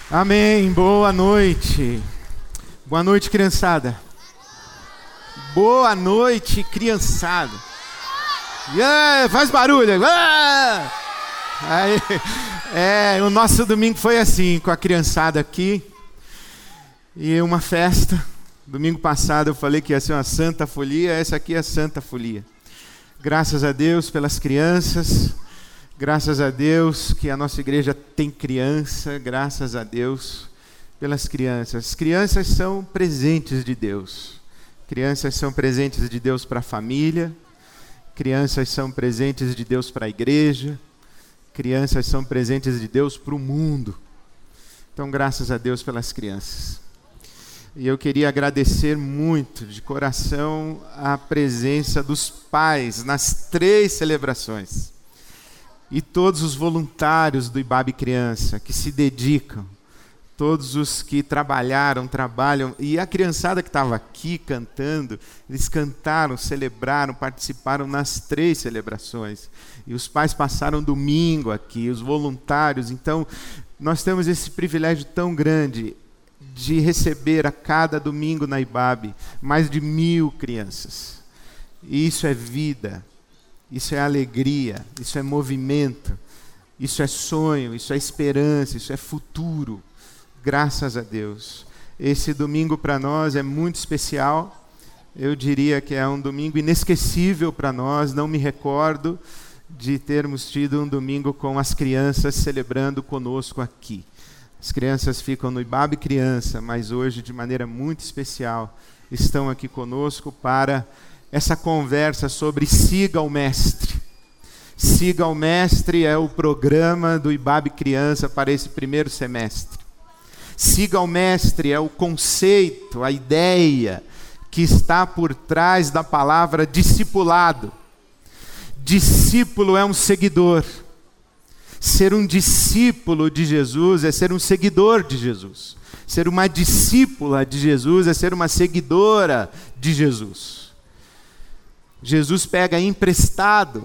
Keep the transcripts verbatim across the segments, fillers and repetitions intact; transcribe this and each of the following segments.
Amém, boa noite. Boa noite, criançada. Boa noite, criançada. Yeah, faz barulho. Ah! Aí, é, o nosso domingo foi assim, com a criançada aqui. E uma festa. Domingo passado eu falei que ia ser uma santa folia, essa aqui é a santa folia. Graças a Deus pelas crianças. Graças a Deus que a nossa igreja tem criança, graças a Deus pelas crianças. As crianças são presentes de Deus. Crianças são presentes de Deus para a família. Crianças são presentes de Deus para a igreja. Crianças são presentes de Deus para o mundo. Então, graças a Deus pelas crianças. E eu queria agradecer muito, de coração, a presença dos pais nas três celebrações. E todos os voluntários do Ibabe Criança, que se dedicam, todos os que trabalharam, trabalham, e a criançada que estava aqui cantando, eles cantaram, celebraram, participaram nas três celebrações. E os pais passaram domingo aqui, os voluntários. Então, nós temos esse privilégio tão grande de receber a cada domingo na Ibabe mais de mil crianças. E isso é vida. Isso é alegria, isso é movimento, isso é sonho, isso é esperança, isso é futuro. Graças a Deus. Esse domingo para nós é muito especial. Eu diria que é um domingo inesquecível para nós. Não me recordo de termos tido um domingo com as crianças celebrando conosco aqui. As crianças ficam no Ibabe Criança, mas hoje, de maneira muito especial, estão aqui conosco para essa conversa sobre Siga o Mestre. Siga o Mestre é o programa do Ibabe Criança para esse primeiro semestre. Siga o Mestre é o conceito, a ideia que está por trás da palavra discipulado. Discípulo é um seguidor. Ser um discípulo de Jesus é ser um seguidor de Jesus. Ser uma discípula de Jesus é ser uma seguidora de Jesus. Jesus pega emprestado,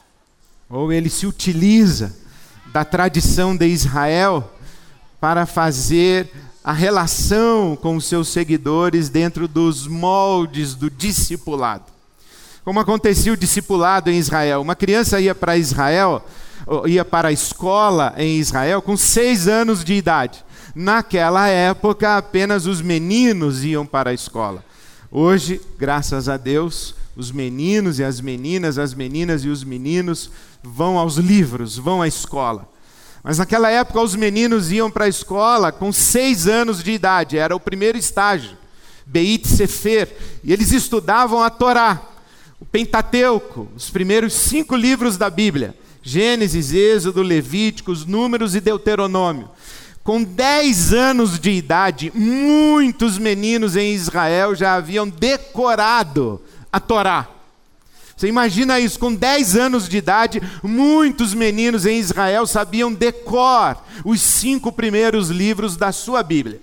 ou ele se utiliza da tradição de Israel para fazer a relação com os seus seguidores dentro dos moldes do discipulado. Como acontecia o discipulado em Israel? Uma criança ia para Israel, ia para a escola em Israel com seis anos de idade. Naquela época, apenas os meninos iam para a escola. Hoje, graças a Deus, os meninos e as meninas, as meninas e os meninos vão aos livros, vão à escola. Mas naquela época os meninos iam para a escola com seis anos de idade, era o primeiro estágio, Beit Sefer, e eles estudavam a Torá, o Pentateuco, os primeiros cinco livros da Bíblia, Gênesis, Êxodo, Levíticos, Números e Deuteronômio. Com dez anos de idade, muitos meninos em Israel já haviam decorado a Torá. Você imagina isso, com dez anos de idade, muitos meninos em Israel sabiam decor os cinco primeiros livros da sua Bíblia.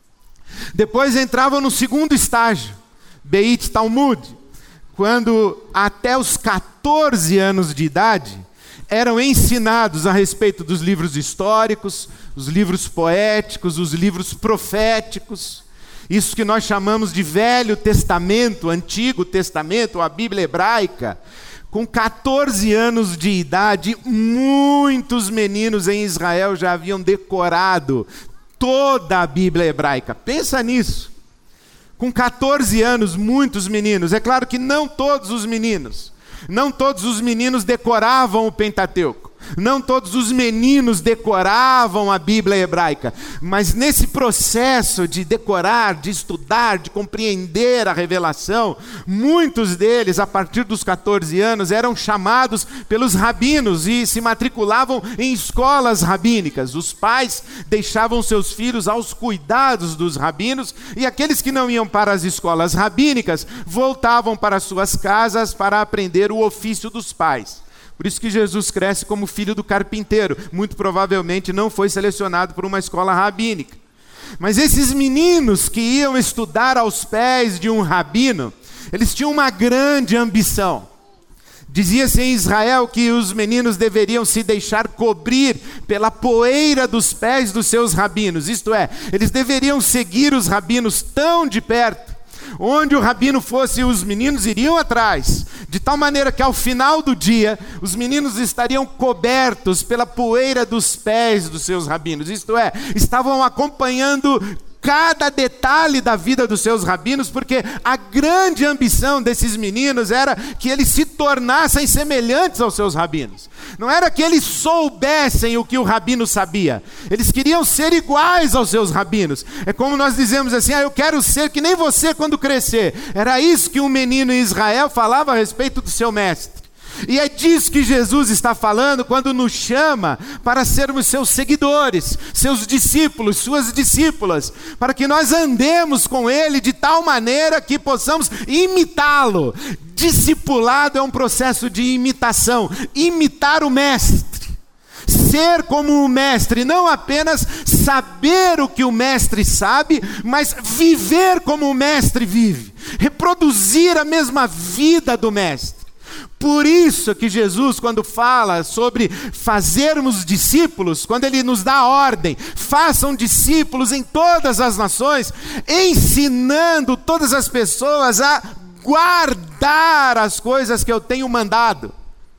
Depois entravam no segundo estágio, Beit Talmud, quando até os catorze anos de idade eram ensinados a respeito dos livros históricos, os livros poéticos, os livros proféticos. Isso que nós chamamos de Velho Testamento, Antigo Testamento, a Bíblia hebraica. Com catorze anos de idade, muitos meninos em Israel já haviam decorado toda a Bíblia hebraica. Pensa nisso. Com catorze anos, muitos meninos. É claro que não todos os meninos. Não todos os meninos decoravam o Pentateuco. Não todos os meninos decoravam a Bíblia hebraica, mas nesse processo de decorar, de estudar, de compreender a revelação, muitos deles, a partir dos catorze anos, eram chamados pelos rabinos e se matriculavam em escolas rabínicas. Os pais deixavam seus filhos aos cuidados dos rabinos e aqueles que não iam para as escolas rabínicas voltavam para suas casas para aprender o ofício dos pais. Por isso que Jesus cresce como filho do carpinteiro. Muito provavelmente não foi selecionado por uma escola rabínica. Mas esses meninos que iam estudar aos pés de um rabino, eles tinham uma grande ambição Dizia-se em Israel que os meninos deveriam se deixar cobrir pela poeira dos pés dos seus rabinos. Isto é, eles deveriam seguir os rabinos tão de perto. Onde o rabino fosse, os meninos iriam atrás. De tal maneira que ao final do dia, os meninos estariam cobertos pela poeira dos pés dos seus rabinos. Isto é, estavam acompanhando cada detalhe da vida dos seus rabinos, porque a grande ambição desses meninos era que eles se tornassem semelhantes aos seus rabinos. Não era que eles soubessem o que o rabino sabia, eles queriam ser iguais aos seus rabinos. É como nós dizemos assim: ah, eu quero ser que nem você quando crescer. Era isso que um menino em Israel falava a respeito do seu mestre. E é disso que Jesus está falando quando nos chama para sermos seus seguidores, seus discípulos, suas discípulas, para que nós andemos com Ele de tal maneira que possamos imitá-lo. Discipulado é um processo de imitação, imitar o mestre, ser como o mestre, não apenas saber o que o mestre sabe, mas viver como o mestre vive, reproduzir a mesma vida do mestre. Por isso que Jesus, quando fala sobre fazermos discípulos, quando Ele nos dá a ordem, façam discípulos em todas as nações, ensinando todas as pessoas a guardar as coisas que eu tenho mandado.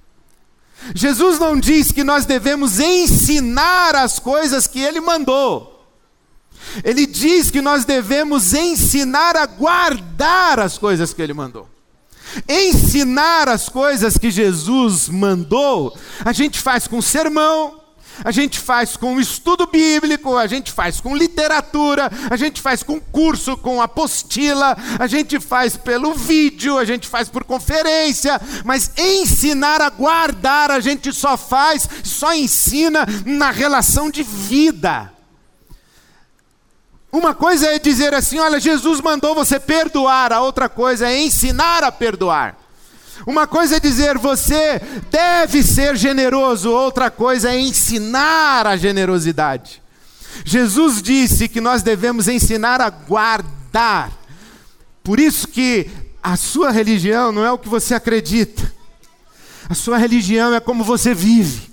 Jesus não diz que nós devemos ensinar as coisas que Ele mandou. Ele diz que nós devemos ensinar a guardar as coisas que Ele mandou. Ensinar as coisas que Jesus mandou, a gente faz com sermão, a gente faz com estudo bíblico, a gente faz com literatura, a gente faz com curso, com apostila, a gente faz pelo vídeo, a gente faz por conferência, mas ensinar a guardar a gente só faz, só ensina na relação de vida. Uma coisa é dizer assim: olha, Jesus mandou você perdoar. A outra coisa é ensinar a perdoar. Uma coisa é dizer você deve ser generoso. Outra coisa é ensinar a generosidade. Jesus disse que nós devemos ensinar a guardar. Por isso que a sua religião não é o que você acredita. A sua religião é como você vive.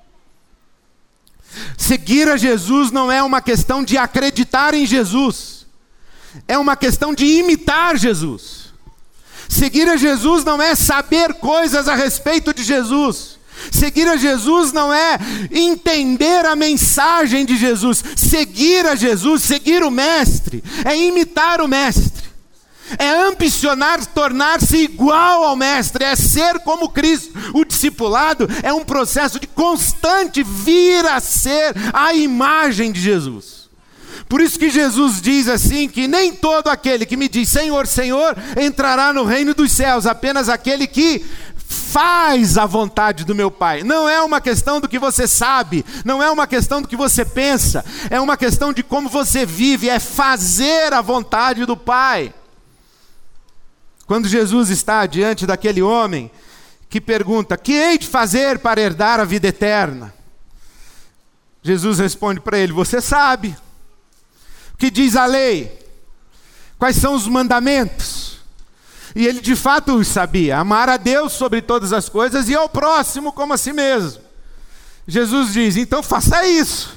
Seguir a Jesus não é uma questão de acreditar em Jesus, é uma questão de imitar Jesus. Seguir a Jesus não é saber coisas a respeito de Jesus. Seguir a Jesus não é entender a mensagem de Jesus. Seguir a Jesus, seguir o Mestre, é imitar o Mestre. É ambicionar tornar-se igual ao Mestre, é ser como Cristo. O discipulado é um processo de constante vir a ser a imagem de Jesus. Por isso que Jesus diz assim, que nem todo aquele que me diz Senhor, Senhor, entrará no reino dos céus, apenas aquele que faz a vontade do meu Pai. Não é uma questão do que você sabe, não é uma questão do que você pensa, é uma questão de como você vive, é fazer a vontade do Pai. Quando Jesus está diante daquele homem que pergunta: que hei de fazer para herdar a vida eterna? Jesus responde para ele: você sabe. O que diz a lei? Quais são os mandamentos? E ele de fato os sabia: amar a Deus sobre todas as coisas e ao próximo como a si mesmo. Jesus diz: então faça isso.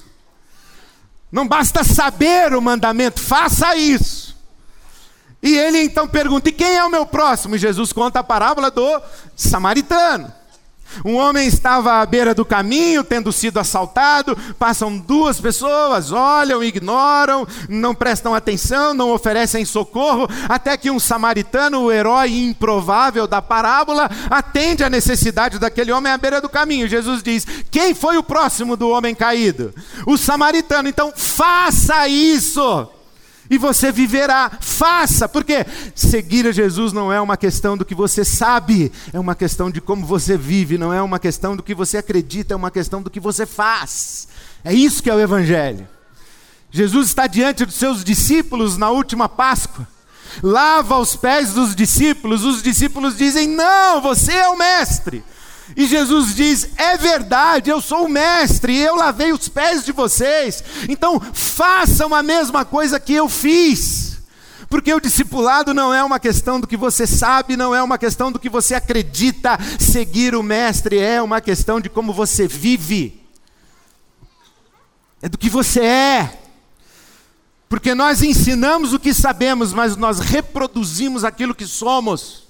Não basta saber o mandamento, faça isso. E ele então pergunta: e quem é o meu próximo? E Jesus conta a parábola do samaritano. Um homem estava à beira do caminho, tendo sido assaltado. Passam duas pessoas, olham, ignoram, não prestam atenção, não oferecem socorro, até que um samaritano, o herói improvável da parábola, atende à necessidade daquele homem à beira do caminho. Jesus diz: quem foi o próximo do homem caído? O samaritano. Então faça isso e você viverá. Faça, porque seguir a Jesus não é uma questão do que você sabe, é uma questão de como você vive, não é uma questão do que você acredita, é uma questão do que você faz. É isso que é o Evangelho. Jesus está diante dos seus discípulos na última Páscoa, lava os pés dos discípulos, os discípulos dizem: não, você é o mestre. E Jesus diz: é verdade, eu sou o mestre, eu lavei os pés de vocês, então façam a mesma coisa que eu fiz. Porque o discipulado não é uma questão do que você sabe, não é uma questão do que você acredita. Seguir o mestre é uma questão de como você vive. É do que você é. Porque nós ensinamos o que sabemos, mas nós reproduzimos aquilo que somos.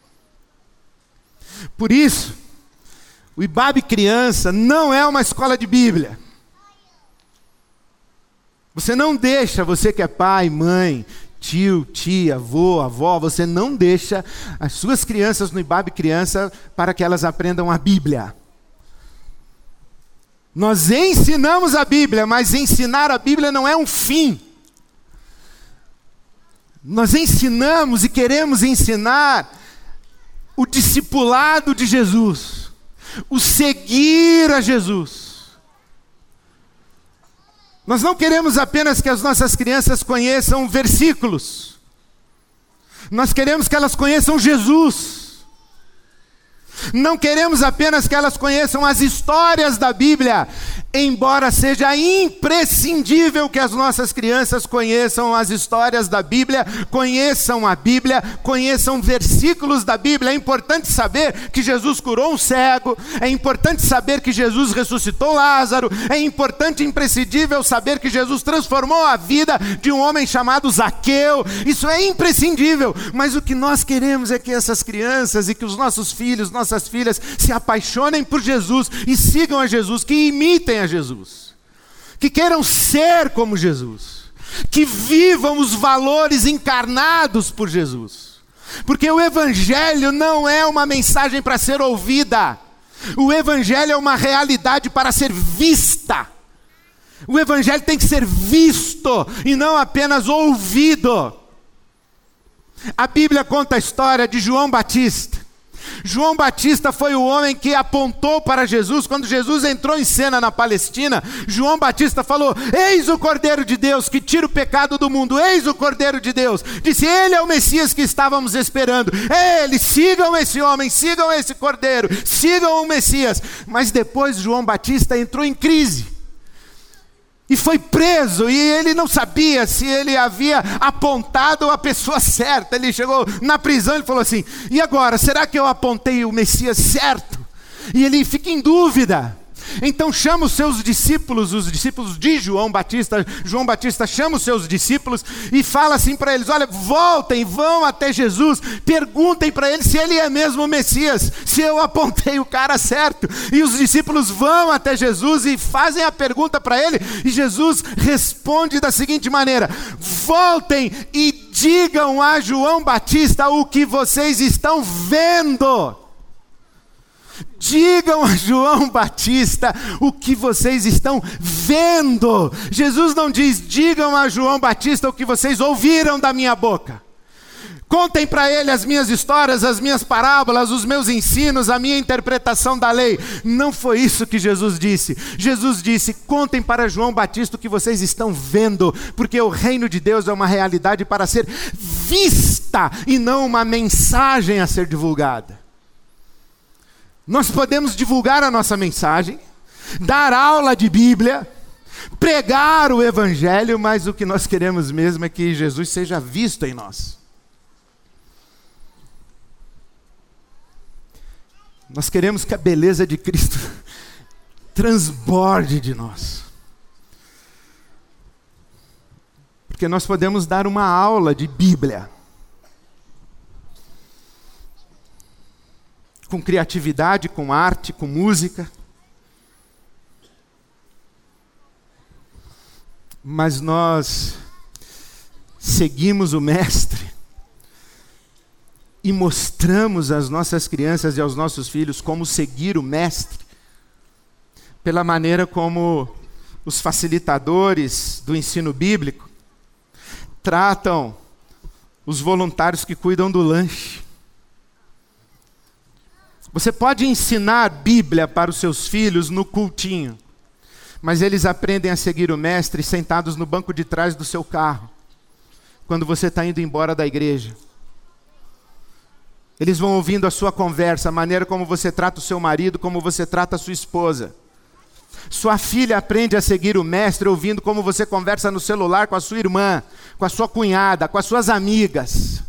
Por isso, o Ibabe Criança não é uma escola de Bíblia. Você não deixa, você que é pai, mãe, tio, tia, avô, avó, você não deixa as suas crianças no Ibabe Criança para que elas aprendam a Bíblia. Nós ensinamos a Bíblia, mas ensinar a Bíblia não é um fim. Nós ensinamos e queremos ensinar o discipulado de Jesus, o seguir a Jesus. Nós não queremos apenas que as nossas crianças conheçam versículos. Nós queremos que elas conheçam Jesus. Não queremos apenas que elas conheçam as histórias da Bíblia, embora seja imprescindível que as nossas crianças conheçam as histórias da Bíblia, conheçam a Bíblia, conheçam versículos da Bíblia. É importante saber que Jesus curou um cego, é importante saber que Jesus ressuscitou Lázaro, é importante e imprescindível saber que Jesus transformou a vida de um homem chamado Zaqueu. Isso é imprescindível, mas o que nós queremos é que essas crianças e que os nossos filhos, nossas filhas se apaixonem por Jesus e sigam a Jesus, que imitem a Jesus, que queiram ser como Jesus, que vivam os valores encarnados por Jesus. Porque o Evangelho não é uma mensagem para ser ouvida, o Evangelho é uma realidade para ser vista. O Evangelho tem que ser visto e não apenas ouvido. A Bíblia conta a história de João Batista. João Batista foi o homem que apontou para Jesus. Quando Jesus entrou em cena na Palestina, João Batista falou: eis o Cordeiro de Deus que tira o pecado do mundo, eis o Cordeiro de Deus. Disse: ele é o Messias que estávamos esperando. Ele, sigam esse homem, sigam esse Cordeiro, sigam o Messias. Mas depois João Batista entrou em crise e foi preso, e ele não sabia se ele havia apontado a pessoa certa. Ele chegou na prisão e falou assim: e agora, será que eu apontei o Messias certo? E ele fica em dúvida. Então chama os seus discípulos, os discípulos de João Batista. João Batista chama os seus discípulos e fala assim para eles: olha, voltem, vão até Jesus, perguntem para ele se ele é mesmo o Messias, se eu apontei o cara certo. E os discípulos vão até Jesus e fazem a pergunta para ele, e Jesus responde da seguinte maneira: voltem e digam a João Batista o que vocês estão vendo. Digam a João Batista o que vocês estão vendo. Jesus não diz: digam a João Batista o que vocês ouviram da minha boca. Contem para ele as minhas histórias, as minhas parábolas, os meus ensinos, a minha interpretação da lei. Não foi isso que Jesus disse. Jesus disse: contem para João Batista o que vocês estão vendo, porque o reino de Deus é uma realidade para ser vista e não uma mensagem a ser divulgada. Nós podemos divulgar a nossa mensagem, dar aula de Bíblia, pregar o Evangelho, mas o que nós queremos mesmo é que Jesus seja visto em nós. Nós queremos que a beleza de Cristo transborde de nós. Porque nós podemos dar uma aula de Bíblia, com criatividade, com arte, com música. Mas nós seguimos o Mestre e mostramos às nossas crianças e aos nossos filhos como seguir o Mestre, pela maneira como os facilitadores do ensino bíblico tratam os voluntários que cuidam do lanche. Você pode ensinar Bíblia para os seus filhos no cultinho, mas eles aprendem a seguir o Mestre sentados no banco de trás do seu carro, quando você está indo embora da igreja. Eles vão ouvindo a sua conversa, a maneira como você trata o seu marido, como você trata a sua esposa. Sua filha aprende a seguir o mestre ouvindo como você conversa no celular com a sua irmã, com a sua cunhada, com as suas amigas.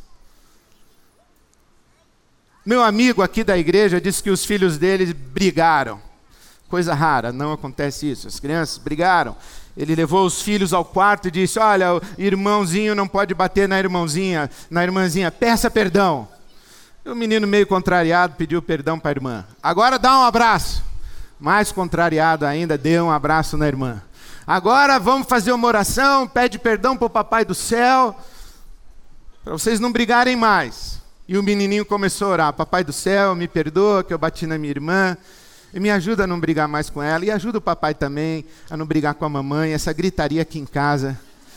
Meu amigo aqui da igreja disse que os filhos dele brigaram. Coisa rara, não acontece isso. As crianças brigaram. Ele levou os filhos ao quarto e disse: olha, o irmãozinho não pode bater na irmãozinha, na irmãzinha, peça perdão. E o menino meio contrariado pediu perdão para a irmã. Agora dá um abraço. Mais contrariado ainda, deu um abraço na irmã. Agora vamos fazer uma oração, pede perdão para o papai do céu, para vocês não brigarem mais. E o menininho começou a orar: papai do céu, me perdoa que eu bati na minha irmã, e me ajuda a não brigar mais com ela, e ajuda o papai também a não brigar com a mamãe, essa gritaria aqui em casa.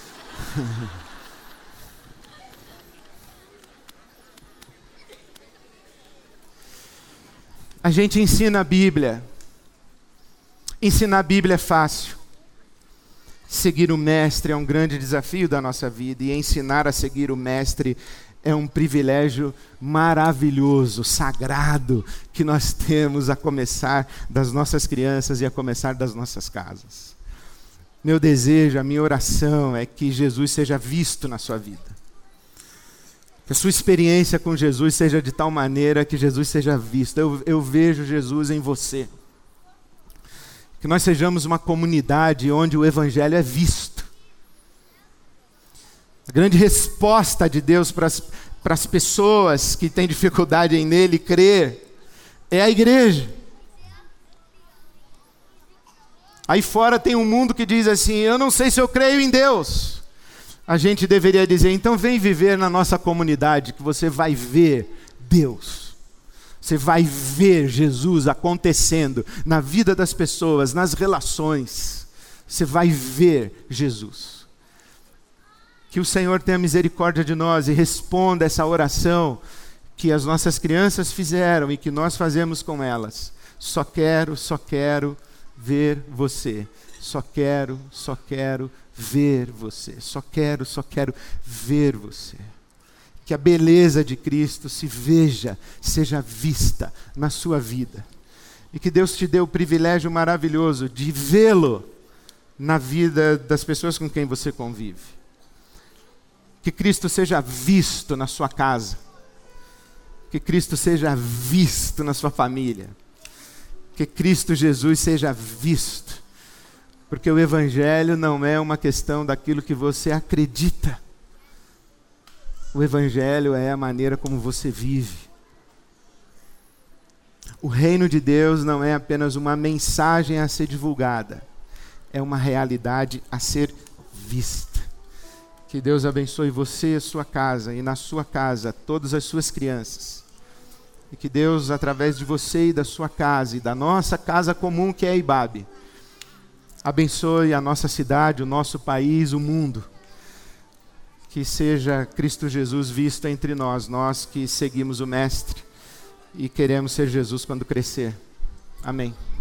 A gente ensina a Bíblia. Ensinar a Bíblia é fácil. Seguir o mestre é um grande desafio da nossa vida, e ensinar a seguir o mestre é um privilégio maravilhoso, sagrado, que nós temos a começar das nossas crianças e a começar das nossas casas. Meu desejo, a minha oração é que Jesus seja visto na sua vida. Que a sua experiência com Jesus seja de tal maneira que Jesus seja visto. Eu, eu vejo Jesus em você. Que nós sejamos uma comunidade onde o Evangelho é visto. A grande resposta de Deus para as pessoas que têm dificuldade em nele crer é a igreja. Aí fora tem um mundo que diz assim: eu não sei se eu creio em Deus. A gente deveria dizer: então vem viver na nossa comunidade, que você vai ver Deus. Você vai ver Jesus acontecendo na vida das pessoas, nas relações. Você vai ver Jesus. Que o Senhor tenha misericórdia de nós e responda essa oração que as nossas crianças fizeram e que nós fazemos com elas. Só quero, só quero ver você. Só quero, só quero ver você. Só quero, só quero ver você. Que a beleza de Cristo se veja, seja vista na sua vida. E que Deus te dê o privilégio maravilhoso de vê-lo na vida das pessoas com quem você convive. Que Cristo seja visto na sua casa. Que Cristo seja visto na sua família. Que Cristo Jesus seja visto. Porque o Evangelho não é uma questão daquilo que você acredita. O Evangelho é a maneira como você vive. O reino de Deus não é apenas uma mensagem a ser divulgada. É uma realidade a ser vista. Que Deus abençoe você e a sua casa, e na sua casa, todas as suas crianças. E que Deus, através de você e da sua casa, e da nossa casa comum que é a Ibabe, abençoe a nossa cidade, o nosso país, o mundo. Que seja Cristo Jesus visto entre nós, nós que seguimos o Mestre e queremos ser Jesus quando crescer. Amém.